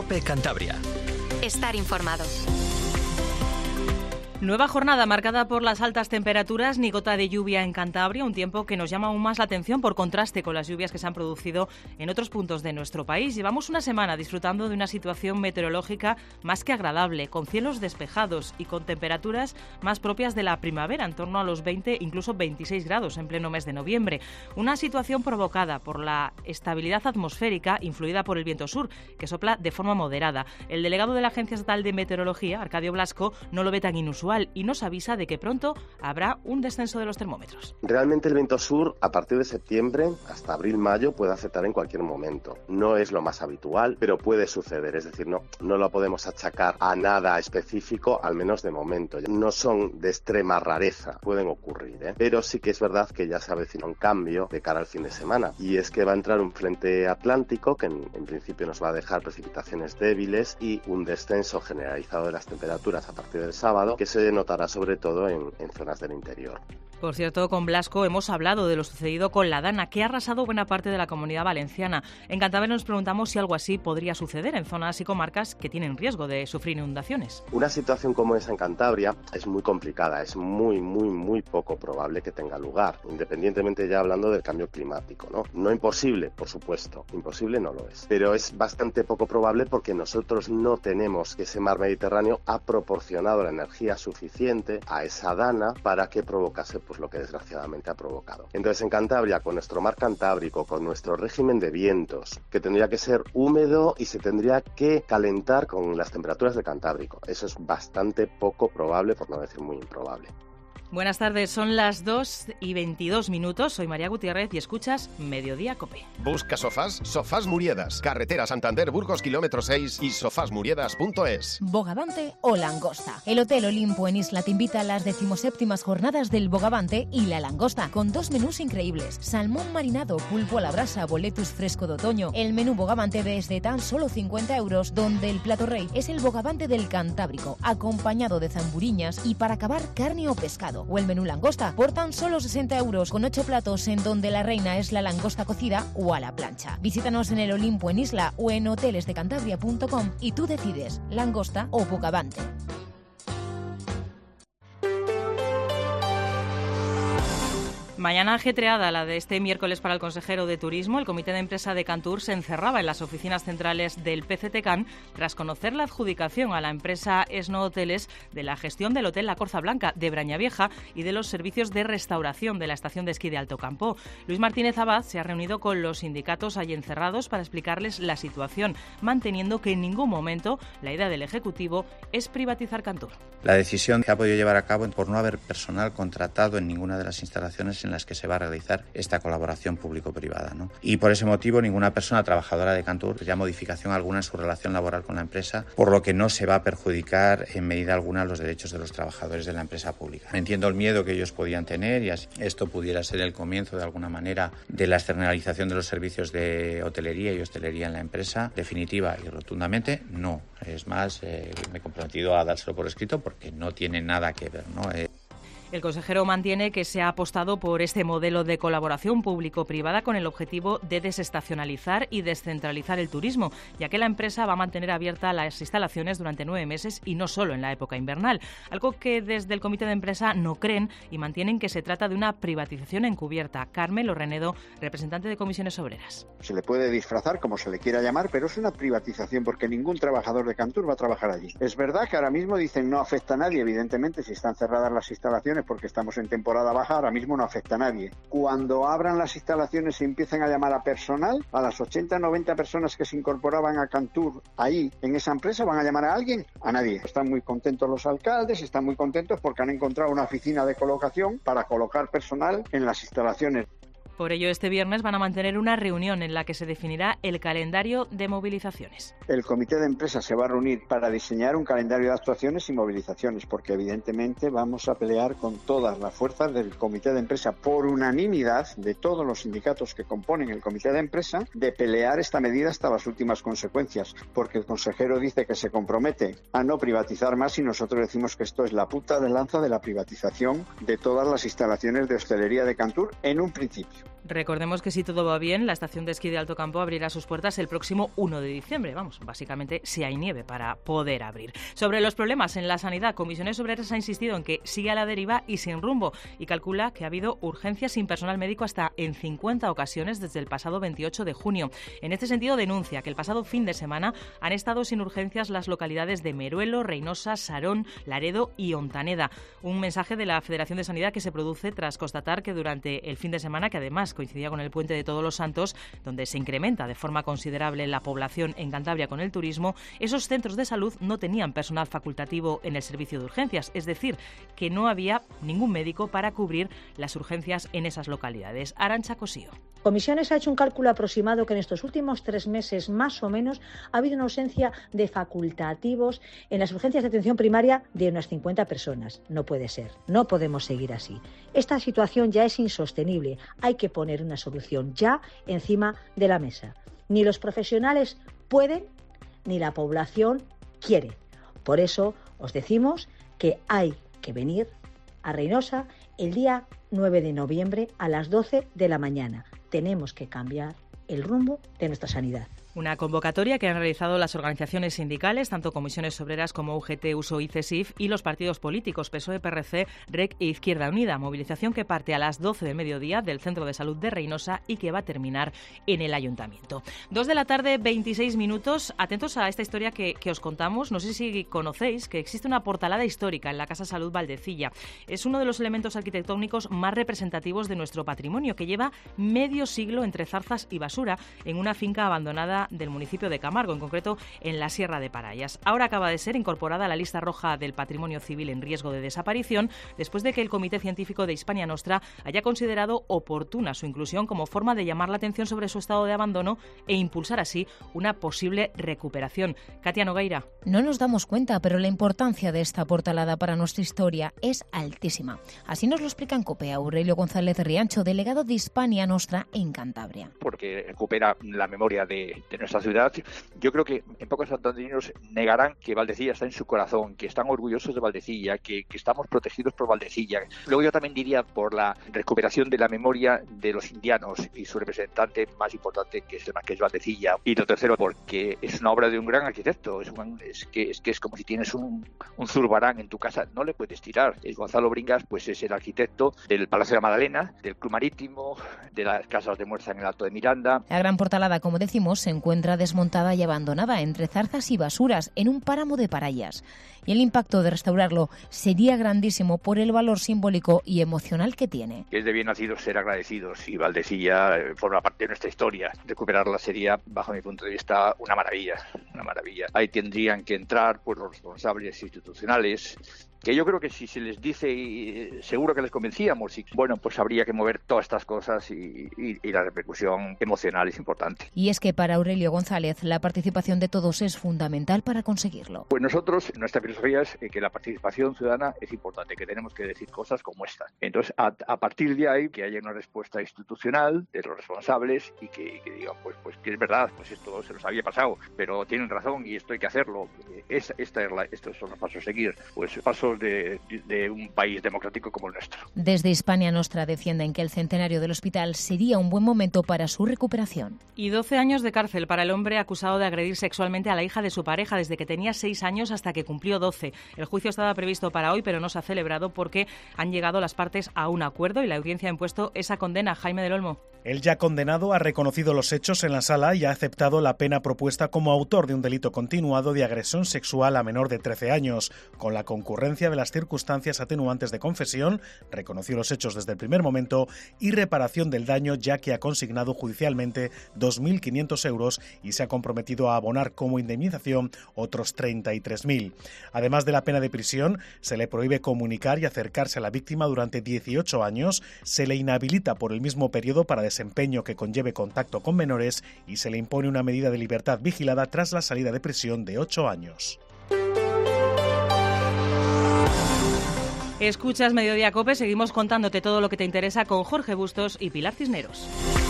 COPE Cantabria. Estar informados. Nueva jornada marcada por las altas temperaturas, ni gota de lluvia en Cantabria, un tiempo que nos llama aún más la atención por contraste con las lluvias que se han producido en otros puntos de nuestro país. Llevamos una semana disfrutando de una situación meteorológica más que agradable, con cielos despejados y con temperaturas más propias de la primavera, en torno a los 20, incluso 26 grados en pleno mes de noviembre. Una situación provocada por la estabilidad atmosférica influida por el viento sur, que sopla de forma moderada. El delegado de la Agencia Estatal de Meteorología, Arcadio Blasco, no lo ve tan inusual y nos avisa de que pronto habrá un descenso de los termómetros. Realmente el viento sur a partir de septiembre hasta abril-mayo puede afectar en cualquier momento. No es lo más habitual, pero puede suceder, es decir, no lo podemos achacar a nada específico, al menos de momento. No son de extrema rareza, pueden ocurrir, pero sí que es verdad que ya se avecina un cambio de cara al fin de semana, y es que va a entrar un frente atlántico que en principio nos va a dejar precipitaciones débiles y un descenso generalizado de las temperaturas a partir del sábado, que se notará sobre todo en zonas del interior. Por cierto, con Blasco hemos hablado de lo sucedido con la Dana, que ha arrasado buena parte de la Comunidad Valenciana. En Cantabria nos preguntamos si algo así podría suceder en zonas y comarcas que tienen riesgo de sufrir inundaciones. Una situación como esa en Cantabria es muy complicada, es muy poco probable que tenga lugar, independientemente ya hablando del cambio climático, ¿no? No imposible, por supuesto, imposible no lo es, pero es bastante poco probable porque nosotros no tenemos que ese mar Mediterráneo ha proporcionado la energía suficiente a esa Dana para que provocase lo que desgraciadamente ha provocado. Entonces en Cantabria, con nuestro mar Cantábrico, con nuestro régimen de vientos, que tendría que ser húmedo y se tendría que calentar con las temperaturas del Cantábrico, eso es bastante poco probable, por no decir muy improbable. Buenas tardes, son las 2:22. Soy María Gutiérrez y escuchas Mediodía COPE. Busca sofás, Sofás Muriedas, carretera Santander Burgos, kilómetro 6 y sofasmuriedas.es. Bogavante o langosta. El Hotel Olimpo en Isla te invita a las 17ª jornadas del Bogavante y la langosta, con 2 menús increíbles: salmón marinado, pulpo a la brasa, boletus fresco de otoño. El menú Bogavante desde tan solo 50 euros, donde el plato rey es el Bogavante del Cantábrico, acompañado de zamburiñas y para acabar carne o pescado. O el menú langosta por tan solo 60 euros, con 8 platos en donde la reina es la langosta cocida o a la plancha. Visítanos en el Olimpo en Isla o en hotelesdecantabria.com y tú decides, langosta o Bogavante. Mañana ajetreada la de este miércoles para el consejero de Turismo. El comité de empresa de Cantur se encerraba en las oficinas centrales del PCTCAN tras conocer la adjudicación a la empresa Esno Hoteles de la gestión del Hotel La Corza Blanca de Brañavieja y de los servicios de restauración de la estación de esquí de Alto Campo. Luis Martínez Abad se ha reunido con los sindicatos allí encerrados para explicarles la situación, manteniendo que en ningún momento la idea del Ejecutivo es privatizar Cantur. La decisión se ha podido llevar a cabo por no haber personal contratado en ninguna de las instalaciones en las que se va a realizar esta colaboración público-privada, ¿no? Y por ese motivo ninguna persona trabajadora de Cantur ya modificación alguna en su relación laboral con la empresa, por lo que no se va a perjudicar en medida alguna los derechos de los trabajadores de la empresa pública. Entiendo el miedo que ellos podían tener y así esto pudiera ser el comienzo de alguna manera de la externalización de los servicios de hotelería y hostelería en la empresa. Definitiva y rotundamente no. Es más, me he comprometido a dárselo por escrito porque no tiene nada que ver, ¿no? El consejero mantiene que se ha apostado por este modelo de colaboración público-privada con el objetivo de desestacionalizar y descentralizar el turismo, ya que la empresa va a mantener abiertas las instalaciones durante 9 meses y no solo en la época invernal, algo que desde el comité de empresa no creen y mantienen que se trata de una privatización encubierta. Carmelo Renedo, representante de Comisiones Obreras. Se le puede disfrazar como se le quiera llamar, pero es una privatización porque ningún trabajador de Cantur va a trabajar allí. Es verdad que ahora mismo dicen no afecta a nadie, evidentemente si están cerradas las instalaciones porque estamos en temporada baja, ahora mismo no afecta a nadie. Cuando abran las instalaciones y empiecen a llamar a personal, a las 80-90 personas que se incorporaban a Cantur ahí, en esa empresa, ¿van a llamar a alguien? A nadie. Están muy contentos los alcaldes, están muy contentos porque han encontrado una oficina de colocación para colocar personal en las instalaciones. Por ello, este viernes van a mantener una reunión en la que se definirá el calendario de movilizaciones. El comité de empresa se va a reunir para diseñar un calendario de actuaciones y movilizaciones, porque evidentemente vamos a pelear con todas las fuerzas del comité de empresa por unanimidad de todos los sindicatos que componen el comité de empresa, de pelear esta medida hasta las últimas consecuencias, porque el consejero dice que se compromete a no privatizar más y nosotros decimos que esto es la punta de lanza de la privatización de todas las instalaciones de hostelería de Cantur en un principio. Recordemos que si todo va bien, la estación de esquí de Alto Campo abrirá sus puertas el próximo 1 de diciembre. Vamos, básicamente si hay nieve para poder abrir. Sobre los problemas en la sanidad, Comisiones Obreras ha insistido en que sigue a la deriva y sin rumbo y calcula que ha habido urgencias sin personal médico hasta en 50 ocasiones desde el pasado 28 de junio. En este sentido, denuncia que el pasado fin de semana han estado sin urgencias las localidades de Meruelo, Reinosa, Sarón, Laredo y Ontaneda. Un mensaje de la Federación de Sanidad que se produce tras constatar que durante el fin de semana, que además coincidía con el puente de Todos los Santos, donde se incrementa de forma considerable la población en Cantabria con el turismo, esos centros de salud no tenían personal facultativo en el servicio de urgencias, es decir, que no había ningún médico para cubrir las urgencias en esas localidades. Arantxa Cosío. Comisiones ha hecho un cálculo aproximado que en estos últimos 3 meses, más o menos, ha habido una ausencia de facultativos en las urgencias de atención primaria de unas 50 personas. No puede ser, no podemos seguir así. Esta situación ya es insostenible. Hay que poner una solución ya encima de la mesa. Ni los profesionales pueden, ni la población quiere. Por eso os decimos que hay que venir a Reinosa el día 9 de noviembre a las 12 de la mañana. Tenemos que cambiar el rumbo de nuestra sanidad. Una convocatoria que han realizado las organizaciones sindicales, tanto Comisiones Obreras como UGT, USO y CESIF, y los partidos políticos PSOE, PRC, REC e Izquierda Unida. Movilización que parte a las 12 del mediodía del Centro de Salud de Reinosa y que va a terminar en el Ayuntamiento. 2 de la tarde, 26 minutos. Atentos a esta historia que os contamos. No sé si conocéis que existe una portalada histórica en la Casa Salud Valdecilla. Es uno de los elementos arquitectónicos más representativos de nuestro patrimonio, que lleva medio siglo entre zarzas y basura en una finca abandonada del municipio de Camargo, en concreto en la Sierra de Parayas. Ahora acaba de ser incorporada a la lista roja del patrimonio civil en riesgo de desaparición, después de que el Comité Científico de Hispania Nostra haya considerado oportuna su inclusión como forma de llamar la atención sobre su estado de abandono e impulsar así una posible recuperación. Katia Nogueira. No nos damos cuenta, pero la importancia de esta portalada para nuestra historia es altísima. Así nos lo explica en COPE Aurelio González Riancho, delegado de Hispania Nostra en Cantabria. Porque recupera la memoria de nuestra ciudad. Yo creo que en pocos santanderinos negarán que Valdecilla está en su corazón, que están orgullosos de Valdecilla, que estamos protegidos por Valdecilla. Luego yo también diría por la recuperación de la memoria de los indianos y su representante más importante, que es Valdecilla. Y lo tercero, porque es una obra de un gran arquitecto. Es como si tienes un zurbarán en tu casa, no le puedes tirar. Gonzalo Bringas pues es el arquitecto del Palacio de la Magdalena, del Club Marítimo, de las casas de Muerza en el Alto de Miranda. La gran portalada, como decimos, se encuentra desmontada y abandonada entre zarzas y basuras en un páramo de Parayas. Y el impacto de restaurarlo sería grandísimo por el valor simbólico y emocional que tiene. Es de bien nacidos ser agradecidos y Valdecilla forma parte de nuestra historia. Recuperarla sería, bajo mi punto de vista, una maravilla, una maravilla. Ahí tendrían que entrar pues, los responsables institucionales, que yo creo que si se les dice, seguro que les convencíamos. Y bueno, pues habría que mover todas estas cosas y la repercusión emocional es importante. Y es que para Aurelio González la participación de todos es fundamental para conseguirlo. Pues nosotros, nuestra filosofía es que la participación ciudadana es importante, que tenemos que decir cosas como esta. Entonces, a partir de ahí, que haya una respuesta institucional de los responsables y que digan, pues que es verdad, pues esto se nos había pasado, pero tienen razón y esto hay que hacerlo. Estos son los pasos a seguir, pues pasos de un país democrático como el nuestro. Desde Hispania Nostra defienden que el centenario del hospital sería un buen momento para su recuperación. Y 12 años de cárcel para el hombre acusado de agredir sexualmente a la hija de su pareja desde que tenía 6 años hasta que cumplió 12. El juicio estaba previsto para hoy, pero no se ha celebrado porque han llegado las partes a un acuerdo y la audiencia ha impuesto esa condena. Jaime del Olmo. El ya condenado ha reconocido los hechos en la sala y ha aceptado la pena propuesta como autor de un delito continuado de agresión sexual a menor de 13 años. Con la concurrencia de las circunstancias atenuantes de confesión, reconoció los hechos desde el primer momento y reparación del daño, ya que ha consignado judicialmente 2.500 euros y se ha comprometido a abonar como indemnización otros 33.000. Además de la pena de prisión, se le prohíbe comunicar y acercarse a la víctima durante 18 años, se le inhabilita por el mismo periodo para desempeño que conlleve contacto con menores y se le impone una medida de libertad vigilada tras la salida de prisión de 8 años. Escuchas Mediodía COPE, seguimos contándote todo lo que te interesa con Jorge Bustos y Pilar Cisneros.